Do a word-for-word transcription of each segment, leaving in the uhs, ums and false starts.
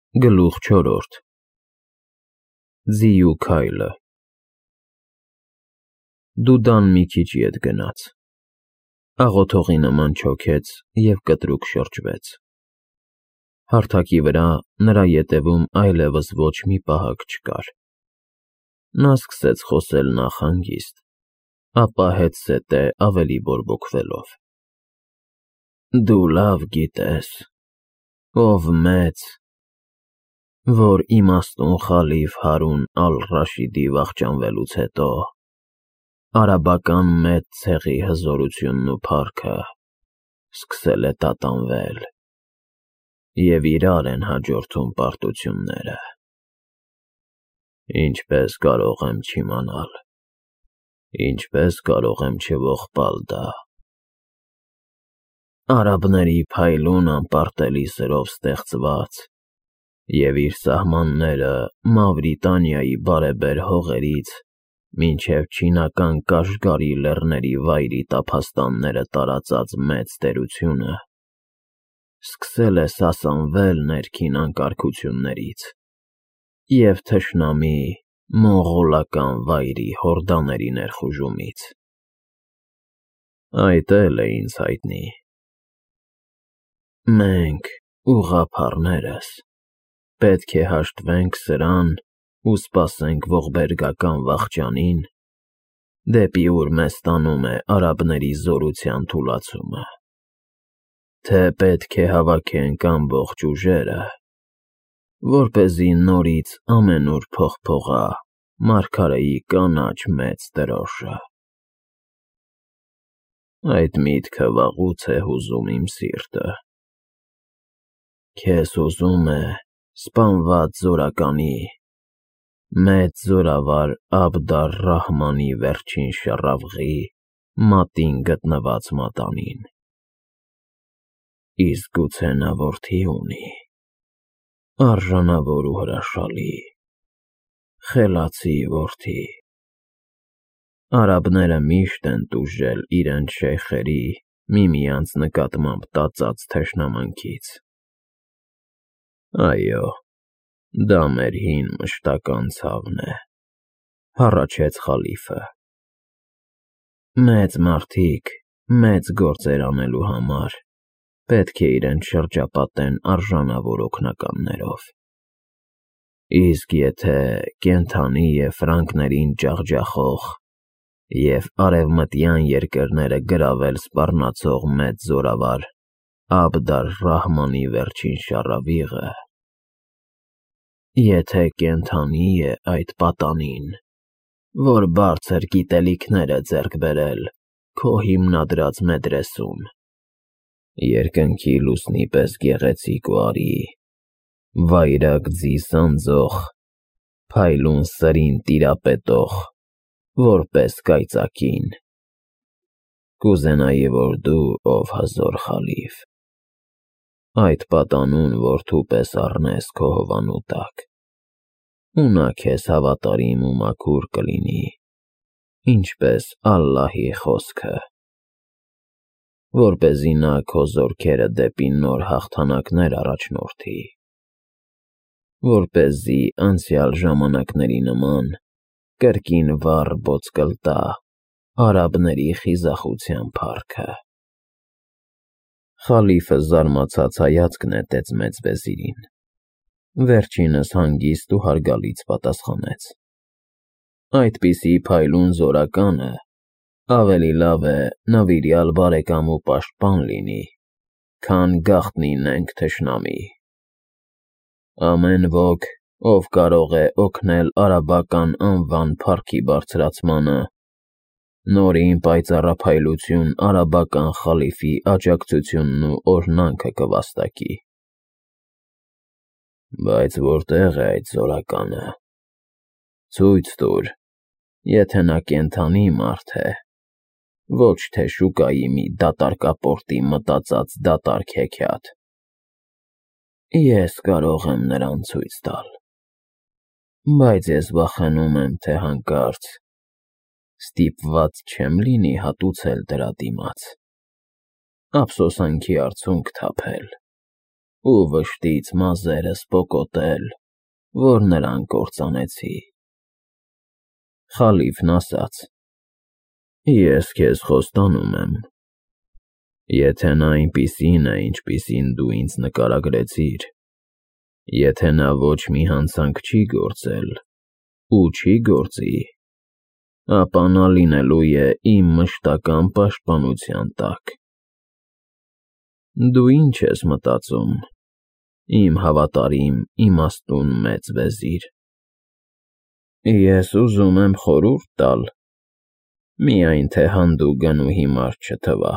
Գլուխ չորրորդ Ձիու քայլը Դուդան մի քիչ ետ գնաց, աղոթողի նման չոքեց և կտրուկ շրջվեց, հարթակի վրա նրա ետևում այլևս ոչ մի պահակ չկար, նա սկսեց խոսել նախ հանգիստ, ապա հետզհետե ավելի բորբոքվելով. Դու լավ գիտես, ով մեծ, որ իմաստուն խալիֆ Հարուն ալ-Ռաշիդի վախճանվելուց հետո արաբական մեծ ցեղի հզորությունն ու փառքը սկսել է տատանվել և իրար են հաջորդում պարտությունները, ինչպես կարող եմ չիմանալ, ինչպես կարող եմ չողբալ դա, արաբների փայլուն անպարտելի սրով ստեղծված և իր սահմանները Մավրիտանիայի բարեբեր հողերից մինչև չինական Կաշգարի լեռների վայրի տափաստանները տարածած մեծ տերությունը սկսել է սասանվել ներքին անկարգություններից և թշնամի մոնղոլական վայրի հորդաների ներխուժումից, այդ էլ է ինձ հայտնի, մենք ուղղափառներս պետք է հաշտվենք սրան ու սպասենք ողբերգական վախճանին, դեպի ուր մեզ տանում է արաբների զորության թուլացումը, թե պետք է հավաքենք ամբողջ ուժերը, որպեսզի նորից ամենուր փողփողա մարգարեի կանաչ մեծ դրոշը, այդ միտքը վաղուց է հուզում իմ սիրտը, քեզ հուզում է սպանված զորականի, մեծ զորավար Աբդ ալ-Ռահմանի վերջին շառավղի մատին գտնված մատանին, իսկ գուցե նա որդի ունի, արժանավոր ու հրաշալի, խելացի որդի, արաբները միշտ են տուժել իրենց շեյխերի միմյանց նկատմամբ տածած թշնամանքից, այո, դա մեր հին մշտական ցավն է, հառաչեց խալիֆը, մեծ մարդիկ մեծ գործեր անելու համար պետք է իրենց շրջապատեն արժանավոր օգնականներով, իսկ եթե կենդանի և ֆրանկներին ջախջախող և արևմտյան երկրները գրավել սպառնացող մեծ զորավար Աբդ ալ-Ռահմանի վերջին շառավիղը, եթե կենդանի է այդ պատանին, որ բարձր գիտելիքներ է ձեռք բերել քո հիմնադրած Մեդրեսում, երկնքի լուսնի պես գեղեցիկ ու արի, վայրագ ձի սանձող, փայլուն սրին տիրապետող, որպես կայծակին, կուզենայի, որ դու, ով հզոր խալիֆ, այդ պատանուն որդու պես առնես քո հովանու տակ, ու նա քեզ հավատարիմ ու մաքուր կլինի, ինչպես Ալլահի խոսքը, որպեսզի նա քո զորքերը դեպի նոր հաղթանակներ առաջնորդի, որպեսզի անցյալ ժամանակների նման կրկին վառ ոսկլտա արաբների խիզախության փառքը, խալիֆը զարմացած հայացք նետեց մեծ վեզիրին, վերջինս հանգիստ ու հարգալից պատասխանեց. Այդպիսի փայլուն զորականը ավելի լավ է նվիրյալ բարեկամ ու պաշտպան լինի, քան գաղտնի նենգ թշնամի, ամեն ոք, ով կարող է օգնել արաբական անվան փառքի բարձրացմանը, նորին պայծառափայլություն արաբական խալիֆի աջակցությունն ու օրհնանքը կվաստակի, բայց որտե՞ղ է այդ զորականը, ցույց տուր, եթե նա կենդանի մարդ է, ոչ թե շուկայի մի դատարկապորտի մտածած դատարկ հեքիաթ, ես կարող եմ նրան ցույց տալ, բայց ես վախենում եմ, թե հանկարծ ստիպված չեմ լինի հատուցել դրա դիմաց, ափսոսանքի արցունք թափել, ու վշտից մազերս պոկոտել, որ նրան կործանեցի։ Խալիֆն ասաց. Ես քեզ խոստանում եմ, եթե նա այնպիսին է, ինչպիսին դու ինձ նկարագրեցիր, եթե նա ոչ մի հանցանք չի գործել ու չի գործի, ապա նա լինելու է իմ մշտական պաշտպանության տակ։ Դու ինչ ես մտածում, իմ հավատարիմ, իմաստուն մեծ վեզիր։ Ես ուզում եմ խորհուրդ տալ, միայն թե հանդուգն ու հիմար չթվա։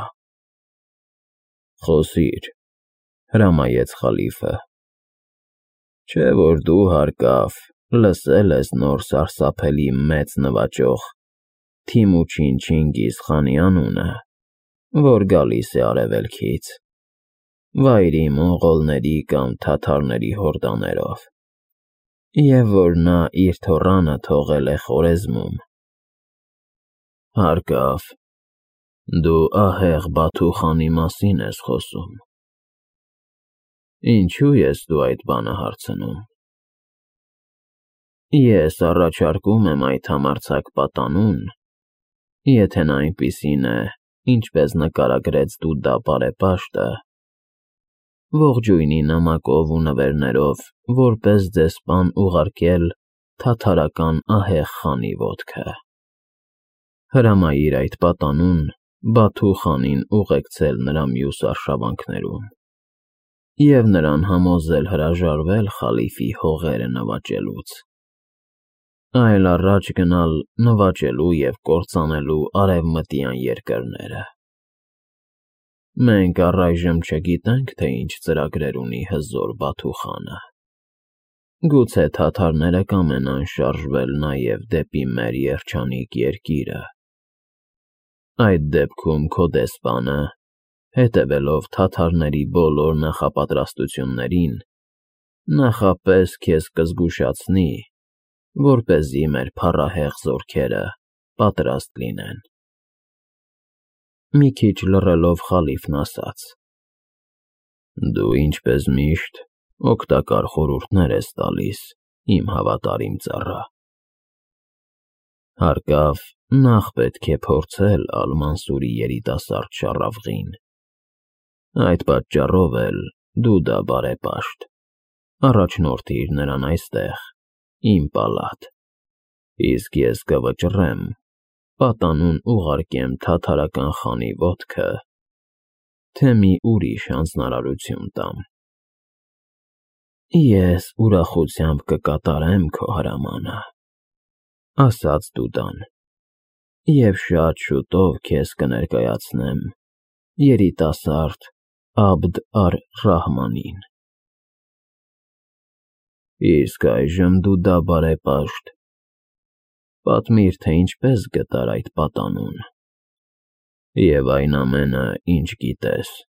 Խոսիր, հրամայեց խալիֆը, չէ՞ որ դու հարկավ լսել ես նոր սարսափելի մեծ նվաճող Թիմուչին Չինգիզ խանի անունը, որ գալիս է արևելքից, վայրի մոնղոլների կամ թաթարների հորդաներով, և որ նա իր թոռանը թողել է Խորեզմում։ Հարկավ, դու ահեղ Բաթու խանի մասին ես խոսում։ Ինչու ես դու այդ բանը հարցնում։ Ես առաջարկում եմ այդ համարձակ պատանուն, եթե նա այնպիսին է, ինչպես նկարագրեց Դուդա բարեպաշտը, ողջույնի նամակով ու նվերներով որպես դեսպան ուղարկել թաթարական ահեղ խանի ոտքը։ Հրամայիր այդ պատանուն Բաթու խանին ուղեկցել նրա մյուս արշավանքներում և նրան համոզել հրաժարվել խալիֆի հողերը նվաճելուց, այլ առաջ գնալ նվաճելու և կործանելու արևմտյան երկրները։ Մենք առայժմ չգիտենք, թե ինչ ծրագրեր ունի հզոր Բաթու խանը։ Գուցե թաթարները կամենան շարժվել նաև դեպի մեր երջանիկ երկիրը։ Այդ դեպքում քո դեսպանը, հետևելով թաթարների բոլոր նախապատրաստություններին, նախապես քեզ կզգուշացնի, որպեսզի մեր փառահեղ զորքերը պատրաստ լինեն։ Մի քիչ լռելով խալիֆն ասաց. Դու ինչպես միշտ օգտակար խորհուրդներ ես տալիս, իմ հավատարիմ ծառա։ Հարկավ, նախ պետք է փորձել Ալ֊Մանսուրի երիտասարդ շառավղին։ Այդ պատճառով էլ, Դուդա բարեպաշտ, առաջնորդիր նրան այստեղ, իմ պալատ, իսկ ես կվճռեմ, պատանուն ուղարկեմ թաթարական խանի ոտքը, թե մի ուրիշ հանձնարարություն տամ։ Ես ուրախությամբ կկատարեմ քո հրամանը, ասաց Դուդան, և շատ շուտով քեզ կներկայացնեմ երիտասարդ Աբդ ար֊Ռահմանին։ Իսկ այժմ, Դուդա բարեպաշտ, պատմիր, թե ինչպես գտար այդ պատանուն և այն ամենը, ինչ գիտես։